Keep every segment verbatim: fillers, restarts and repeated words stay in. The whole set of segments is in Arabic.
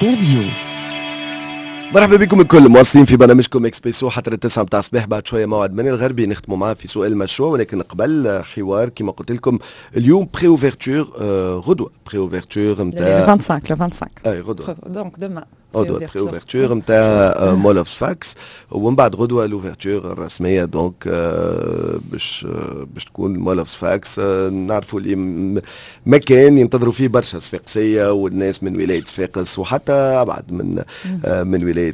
انترفيو. مرحبا بكم الكل مواصلين في برنامجكم اكسبريسو حتى التسعة متاع الصباح. بعد شويه موعد من الغربي نختموا معاه في سؤال المشروع، ولكن قبل حوار كما قلت لكم اليوم بري اوفرتور غدوه بري اوفرتور نتاع خمسة وعشرين لو خمسة وعشرين اي غدوه دونك دوما غدوه بري اوفرتور نتاع مولوفز فاكس، ومن بعد غدوه الاوفرتور الرسميه. دونك باش باش تكون مولوفز فاكس نعرفوا اللي مكان ينتظروا فيه برشا صفاقسيه والناس من ولايه صفاقس وحتى ابعد من من ولايه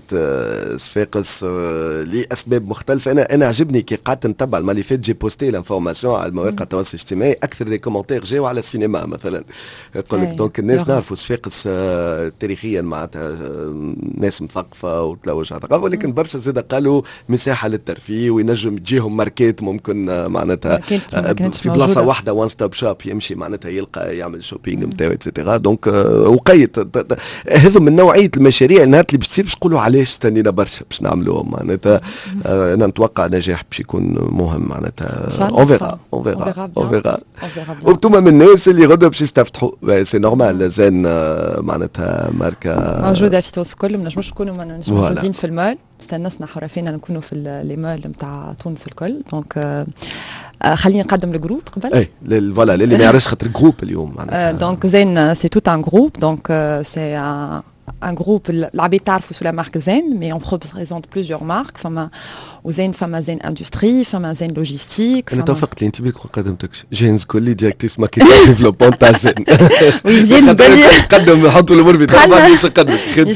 صفاقس لاسباب مختلفه. انا انا عجبني كي قعدت نتبع المالي فات جي بوستي لانفورماسيون على مواقع التواصل الاجتماعي، اكثر دي كومنتير جاو على السينما مثلا. يقول لك دونك الناس نعرفوا صفاقس تاريخيا معناتها ناس مثقفه وتلوج على ثقافه، ولكن برشا زاد قالوا مساحه للترفيه وينجم تجيهم ماركات ممكن معناتها في بلاصه واحده وان ستوب شوب يمشي معناتها يلقى يعمل شوبينغ نتاعو اتسيتيرا. دونك وقيت هذو من نوعيه المشاريع النهار اللي باش تصير باش تقولوا علاش استنينا برشا باش نعملوهم معناتها. انا نتوقع نجاح باش يكون مهم معناتها. اون فيغا اون فيغا اون فيغا وانتم من الناس اللي غدوه باش يستفتحوا سي نورمال. زين معناتها ماركه موجوده في تونس الكل، ما نجموش نكونوا ما نجموش موجودين في المول. استنسنا حرفينا نكونوا في لي مول نتاع تونس الكل. دونك خلينا نقدم الجروب قبل. اي فوالا اللي ما يعرفش خاطر جروب اليوم معناتها. دونك زين سي توت ان جروب. دونك سي un groupe العباد تعرفوا سو لا مارك زين، مي اون بريزونت بليزيور مارك. فما وزين فما زين اندستري، فما زين لوجيستيك. انا توافقت لي انت بك ما قدمتكش. جينز كلي ديريكتريس ماركتينغ ديفلوبمون تاع زين. وي جينز قال قدم نحطوا الامور في طرف ما فيش نقدم.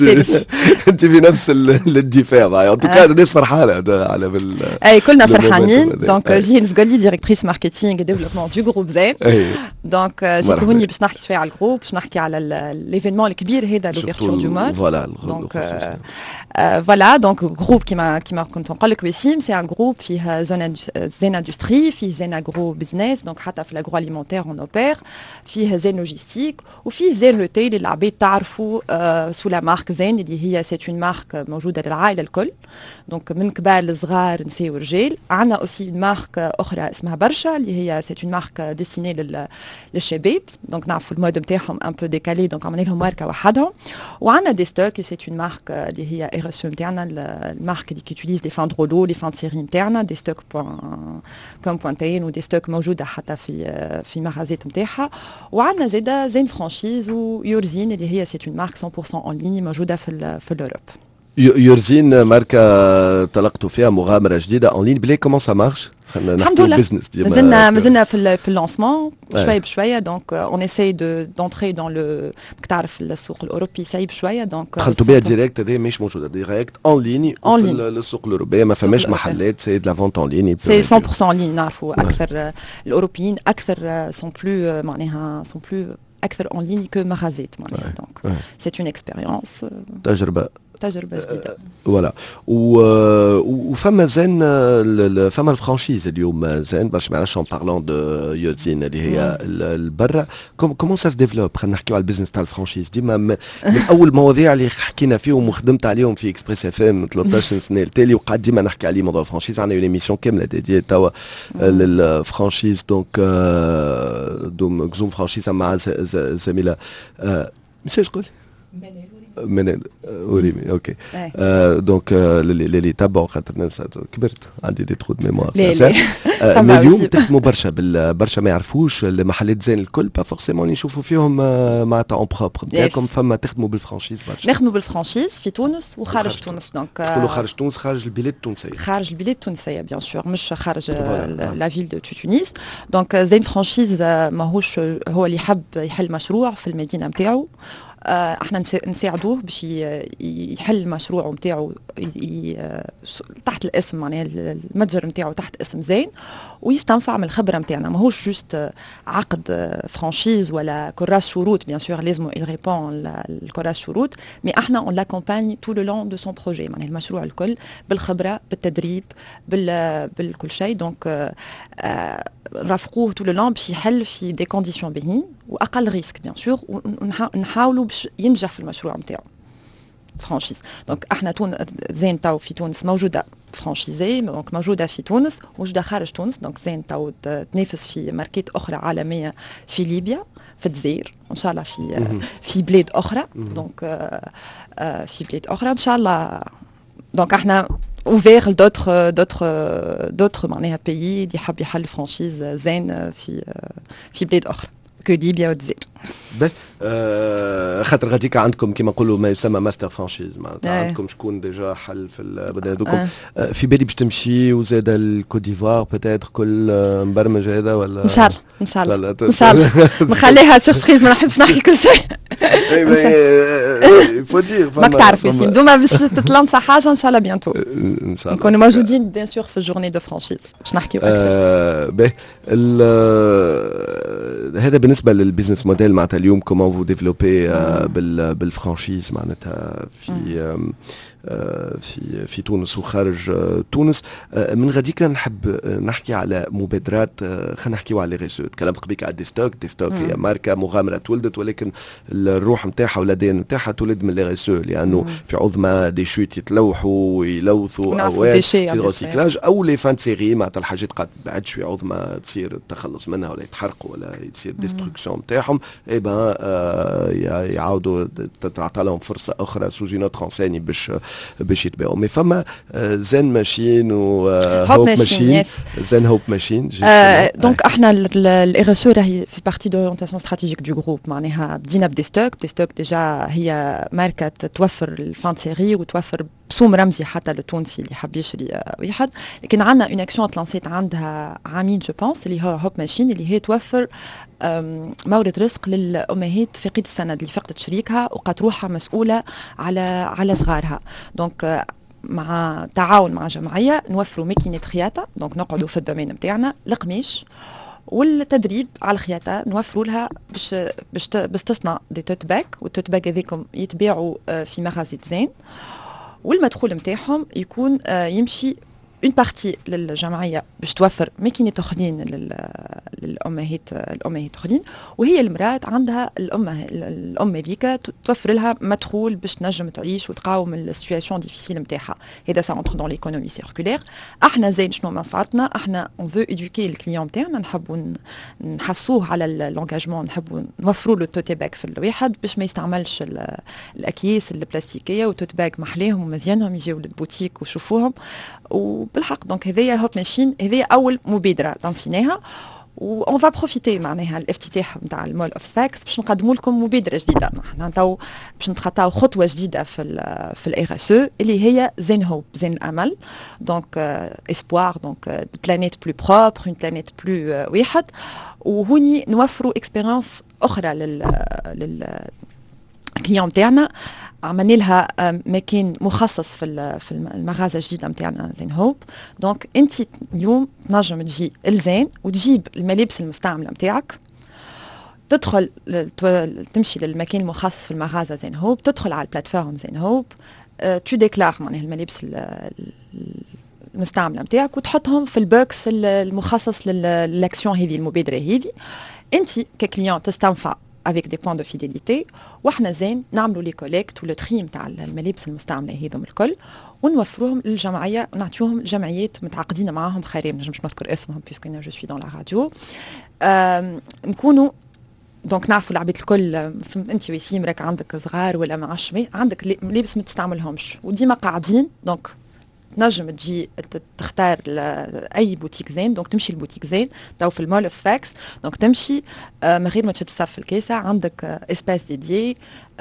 انت في نفس الدفاع معايا. ان توكا الناس فرحانه على بال اي كلنا فرحانين. دونك جينز قال لي ديريكتريس ماركتينغ ديفلوبمون دو جروب زين. دونك جيت هوني باش نحكي شويه على الجروب، باش نحكي على ليفينمون الكبير هذا لوفيرتور du mal. Voilà. Donc, euh, euh, voilà, donc groupe qui m'a qui m'a كنت نقول لك وسيم سي ان جروب فيه زون زين اندستري، فيه زين اغرو بزنس. دونك حتى في الاغرو اليمونتير اون اوبير، فيه زين لوجيستيك، وفيه زين روتيل اللي العباد تعرفوا آه سو لا مارك زين اللي هي سي اون مارك موجوده للعائله الكل. دونك من كبار لصغار نساء ورجال. عندنا اوسي اون مارك اخرى اسمها برشا اللي هي سي اون مارك ديستيني للشباب. دونك نعرفوا المود نتاعهم ان بو ديكالي، دونك عملنا لهم ماركه وحدهم. وعندنا دي ستوك et c'est une marque اللي هي ار اس نتاعنا، المارك اللي كيوتيليز لي فان درولو لي فان سيري نتاعنا، دي ستوك كوم بوانتين ودي ستوك موجوده حتى في في مغازات نتاعها. وعندنا زاده زين فرانشيز ويورزين اللي هي سي اون مارك مية بالمية اون ليني موجوده في في الاوروب. يورزين ماركه طلقتوا فيها مغامره جديده اون لين بلي كومون سا مارش. الحمد لله مازلنا مازلنا في في اللونسمون شويه بشويه. دونك اون اساي دو دونتري دون لو تعرف السوق الاوروبي صعيب شويه. دونك دخلتوا بها ديريكت. هذه مش موجوده ديريكت اون ليني في السوق الاوروبي. ما فماش محلات سي دو لا فونت اون ليني. سي مية بالمية اون ليني. نعرفوا اكثر الاوروبيين اكثر سون بلو معناها سون بلو اكثر اون ليني كو مغازات معناها. دونك سي اون اكسبيريونس تجربه تجربه جديده. فوالا وفما زين فما الفرانشيز اليوم زين باش ما نعرفش اون بارلون دو يوزين اللي هي البرا. كومون سا ديفلوب. خلينا نحكيو على البيزنس تاع الفرانشيز. ديما من اول المواضيع اللي حكينا فيهم وخدمت عليهم في اكسبريس اف ام ثلاثة عشر سنه التالي، وقعد ديما نحكي عليه موضوع الفرانشيز. عندنا اون ايميسيون كامله ديدي توا للفرانشيز. دونك دوم زوم فرانشيز مع زميله مساج قول من وريمي اوكي. آه دونك اللي يتبعوا خاطر ننسى كبرت عندي دي ترو دو ميموار. اليوم تخدموا برشا برشا ما يعرفوش المحلات زين الكل با فورسيمون يشوفوا فيهم معناتها اون بروبر نتاعكم. فما تخدموا بالفرانشيز برشا. نخدموا بالفرانشيز في تونس وخارج تونس. دونك تقولوا خارج تونس خارج البلاد التونسيه. خارج البلاد التونسيه بيان سور مش خارج لا فيل دو تونس. دونك زين فرانشيز ماهوش هو اللي يحب يحل مشروع في المدينه نتاعو. احنا نساعدوه باش يحل المشروع نتاعو تحت الاسم معناها المتجر نتاعو تحت اسم زين، ويستنفع من الخبره نتاعنا. ماهوش جوست عقد فرانشيز ولا كراس شروط. بيان سور لازم يريبون الكراس شروط، مي احنا اون لاكومباني تو لو لون دو سون بروجي معناها المشروع الكل بالخبره بالتدريب بال بالكل شيء. دونك نرافقوه تو لو لون باش يحل في دي كونديسيون باهين واقل ريسك بيان سور، ونحاولوا باش ينجح في المشروع نتاعو فرانشيز. دونك احنا تون زين تاو في تونس موجوده فرانشيزي دونك موجوده في تونس موجوده خارج تونس دونك زين تو تنافس في ماركات اخرى عالميه في ليبيا في الجزائر ان شاء الله في في بلاد اخرى دونك في بلاد اخرى ان شاء الله دونك احنا ouvert d'autres d'autres d'autres معناها pays اللي يحب يحل فرانشيز زين في في بلاد اخرى كو ليبيا والجزائر. آه خاطر غاديك عندكم كما نقولوا ما يسمى ماستر فرانشيز معناتها عندكم شكون ديجا حل في هذوكم آه. آه في بالي باش تمشي وزاد الكوت ديفوار بتاتر كل مبرمج هذا ولا ان شاء الله ان شاء الله ان شاء الله نخليها سيربريز ما نحبش نحكي كل شيء. اي فو دير ماك تعرف ياسين دوما باش تتلانسا حاجه ان شاء الله بيانتو ان شاء الله نكونوا موجودين بيان سور في الجورني دو فرانشيز باش نحكيو اكثر. باهي هذا بالنسبه للبيزنس موديل معناتها اليوم كومون فو ديفلوبي بالفرانشيز معناتها في في في تونس وخارج تونس. من غاديك نحب نحكي على مبادرات خلينا نحكيو على لي ريزو. تكلمت قبيك على ديستوك ديستوك هي ماركه مغامره تولدت ولكن الروح نتاعها ولا الدين نتاعها تولد من لي ريزو لانه في عظمى دي شوت يتلوحوا ويلوثوا او يصير ريسيكلاج او لي فان سيري معناتها الحاجات قاعد بعد شوي عظمى تصير التخلص منها ولا يتحرقوا ولا يصير ديستركسيون نتاعهم اي بان يعاودوا تعطى لهم فرصه اخرى سوز اون اوتر انسيني باش باش يتباعوا. مي فما زين ماشين و هوب ماشين زين هوب ماشين دونك احنا الار اس او راهي في بارتي دورينتاسيون استراتيجيك دو جروب معناها بدينا بدي ستوك دي ستوك ديجا هي ماركه توفر الفان سيري وتوفر بسوم رمزي حتى للتونسي اللي حاب يشري واحد. لكن عندنا اون اكسيون تلانسيت عندها عامين جو بونس اللي هو هوب ماشين اللي هي توفر مورد رزق للامهات في قيد السند اللي فقدت شريكها وقد روحها مسؤوله على على صغارها. دونك مع تعاون مع جمعيه نوفروا ماكينات خياطه دونك نقعدوا في الدومين نتاعنا القماش والتدريب على الخياطه نوفروا لها باش باش باش تصنع دي توت باك والتوت باك هذيكم يتباعوا في مغازي زين والمدخول نتاعهم يكون يمشي اون بارتي للجمعيه باش توفر ماكينات اخرين للامهات الامهات اخرين وهي المراه عندها الام الام هذيك توفر لها مدخول باش تنجم تعيش وتقاوم السيتوياسيون ديفيسيل نتاعها. هذا سا اونتر دون ليكونومي سيركولير. احنا زين شنو منفعتنا احنا اون فو ايدوكي الكليون نتاعنا نحبوا نحسوه على الانجاجمون نحبوا نوفروا له التوت باك في الواحد باش ما يستعملش الاكياس البلاستيكيه والتوت باك محليهم ومزيانهم يجيو للبوتيك ويشوفوهم وبالحق. دونك هذيا هوب ماشين هذيا اول مبادره تنسيناها و اون فا بروفيتي معناها الافتتاح نتاع المول اوف سفاكس باش نقدموا لكم مبادره جديده. احنا تو باش نتخطاو خطوه جديده في ال في الاي اس او اللي هي زين هوب زين الامل دونك اسبوار دونك بلانيت بلو بروبر اون بلانيت بلو واحد وهوني نوفروا اكسبيريونس اخرى لل لل الكليون نتاعنا. عملنا لها مكان مخصص في في المغازه الجديده نتاعنا زين هوب. دونك انت اليوم تنجم تجي الزين وتجيب الملابس المستعمله نتاعك تدخل تمشي للمكان المخصص في المغازه زين هوب تدخل على البلاتفورم زين هوب تو ديكلار معناها الملابس المستعمله نتاعك وتحطهم في البوكس المخصص للاكسيون هذه المبادره هذه. انت ككليون تستنفع avec des points de fidélité وحنا زين نعملوا لي كوليكت ولا تري نتاع الملابس المستعمله هذوم الكل ونوفروهم للجمعيه ونعطيوهم الجمعيات متعاقدين معاهم خيرين مش نذكر اسمهم بيسكو انا جو سوي دون لا راديو نكونوا دونك نعرفوا العباد الكل. انت وسيم راك عندك صغار ولا ما عرفش عندك ملابس ما تستعملهمش وديما قاعدين دونك تنجم تجي تختار اي بوتيك زين دونك تمشي البوتيك زين تو في المول اوف سفاكس دونك تمشي من غير ما تشد الصف الكاسه عندك اسباس ديدي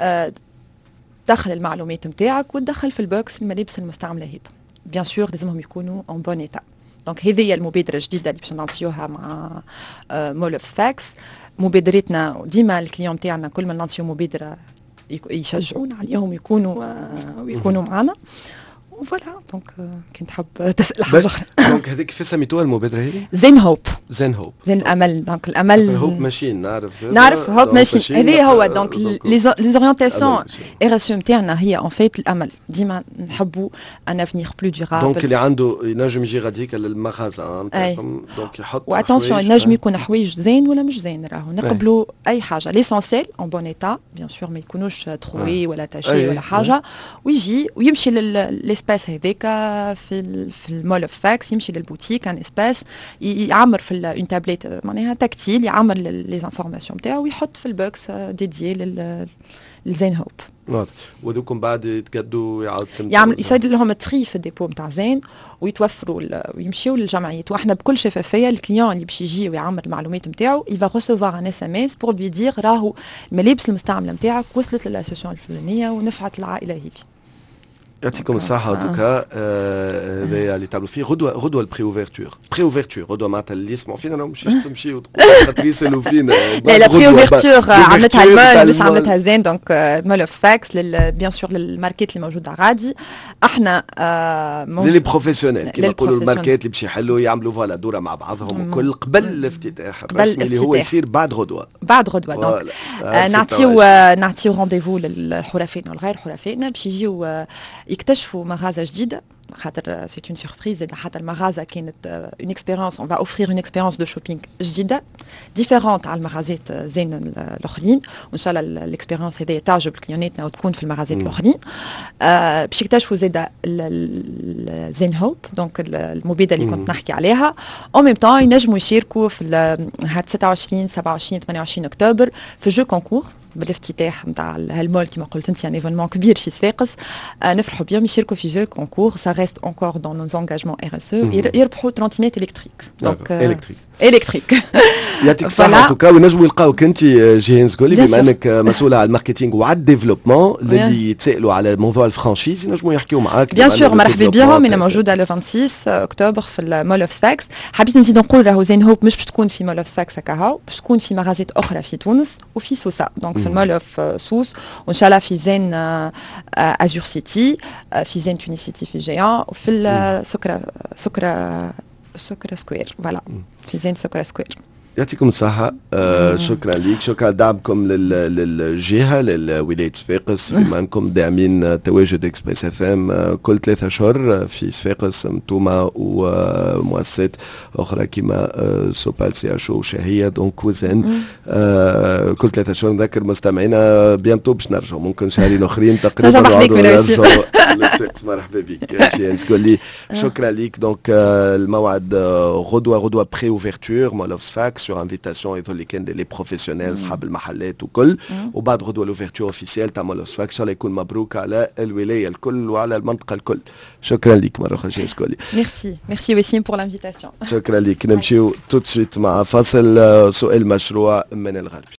تدخل المعلومات نتاعك وتدخل في البوكس الملابس المستعمله هذا بيان سور لازمهم يكونوا اون بون ايتا. دونك هذه هي المبادره الجديده اللي باش نلانسيوها مع مول اوف سفاكس. مبادرتنا ديما الكليون تاعنا كل ما نلانسيو مبادره يشجعونا عليهم يكونوا ويكونوا معنا وفوالا. دونك كنت حاب تسال حاجه اخرى. دونك هذيك كيف سميتوها المبادره هذه؟ زين هوب. زين هوب زين الامل. دونك الامل هوب ماشين نعرف نعرف هوب ماشين هذه هو. دونك لي زورينتاسيون ار اس ام تاعنا هي اون فيت الامل ديما نحبوا ان افنيغ بلو ديورابل. دونك اللي عنده ينجم يجي غاديك للمغازه نتاعكم دونك يحط واتونسيون ينجم يكون حوايج زين ولا مش زين راهو نقبلوا اي حاجه ليسونسيل اون بون ايتا بيان سور ما يكونوش تروي ولا تاشي ولا حاجه ويجي ويمشي لل الاسباس هذاك في ال في المول اوف سفاكس يمشي للبوتيك ان اسباس يعمر في اون تابليت معناها تكتيل يعمر لي زانفورماسيون نتاعو ويحط في البوكس ديديي لل لزين هوب. واضح. وذوكم بعد يتقدوا يعاود يعمل يسد لهم تري في الديبو نتاع زين ويتوفروا ويمشيوا للجمعيات. واحنا بكل شفافيه الكليون اللي باش يجي ويعمل المعلومات نتاعو يفا ريسيفوار ان اس ام اس بور لوي دير راهو الملابس المستعمله نتاعك وصلت للاسوسيون الفلانيه ونفعت العائله هذه. يعطيكم الصحة. دوكا هذايا اللي تعملوا فيه غدوة غدوة البري اوفرتور بري اوفرتور غدوة معناتها اللي يسمعوا فينا راهم مش تمشي وتقول خاطر يسالوا فينا. لا لا بري اوفرتور عملتها المول مش عملتها زين دونك مول اوف سفاكس بيان سور للماركات اللي موجودة غادي. احنا للي بروفيسيونيل كيما نقولوا الماركات اللي باش يحلوا يعملوا فوالا دورة مع بعضهم وكل قبل الافتتاح الرسمي اللي هو يصير بعد غدوة. بعد غدوة دونك نعطيو نعطيو رونديفو للحرفائنا والغير حرفائنا باش يجيو يكتشفوا مغازة جديدة خاطر سي اون سوربريز. حتى المغازة كانت اون اكسبيريونس اون فا اوفرير اون اكسبيريونس دو شوبينغ جديدة ديفيرونت على المغازات زين الاخرين وان شاء الله الاكسبيريونس هذه تعجب كليوناتنا وتكون في المغازات الاخرين. آه باش يكتشفوا زاده زين هوب دونك المبيده اللي كنت نحكي عليها او ميم طون ينجموا يشاركوا في هاد ستة وعشرين سبعة وعشرين ثمانية وعشرين اكتوبر في جو كونكور بالافتتاح نتاع هالمول كما قلت انت ان ايفينمون كبير في صفاقس. آه نفرحوا بهم يشاركوا في جو كونكور سا ريست انكور دون نو انغاجمون ار اس او يربحوا ترونتينات الكتريك دونك الكتريك الكتريك. يعطيك الصحة. توكا ونجموا يلقاوك انت جيهان زغولي بما انك مسؤولة على الماركتينغ وعلى الديفلوبمون اللي يتسائلوا على موضوع الفرانشيز ينجموا يحكيوا معاك. بيان سور مرحبا بهم. انا موجودة لو ستة وعشرين اكتوبر في المول اوف سفاكس. حبيت نزيد نقول راهو زين هوب مش باش تكون في مول اوف سفاكس هكا باش تكون في مغازات اخرى في تونس وفي سوسة دونك في المول اوف سوس وان شاء الله في زين ازور سيتي في زين تونس سيتي في جيان وفي سكرة سكرة سكرة سكوير فوالا في زين سكرة سكوير. يعطيكم الصحة. آه شكرا ليك شكرا دعمكم للجهة للولاية صفاقس بما انكم داعمين تواجد اكسبريس اف ام كل ثلاثة اشهر في صفاقس انتوما ومؤسسات اخرى كما سوبال سي اشو وشهية دونك وزن آه كل ثلاثة اشهر. نذكر مستمعينا بيانتو باش نرجعوا ممكن شهرين اخرين تقريبا نرجعوا. مرحبا بك جيهان زغولي. شكرا ليك. دونك الموعد غدوة غدوة بري اوفرتور مول اوف سفاكس sur invitation يظل كان لي بروفيسيونيل اصحاب المحلات وكل وبعد غدوه لوفيرتور اوفيسيال تاع مول اوف سفاكس ان شاء الله يكون مبروك على الولايه الكل وعلى المنطقه الكل. شكرا لك مره اخرى جيهان زغولي. ميرسي ميرسي وسيم بور لانفيتاسيون. شكرا لك. نمشيو تو سويت مع فاصل سؤال مشروع من الغربي.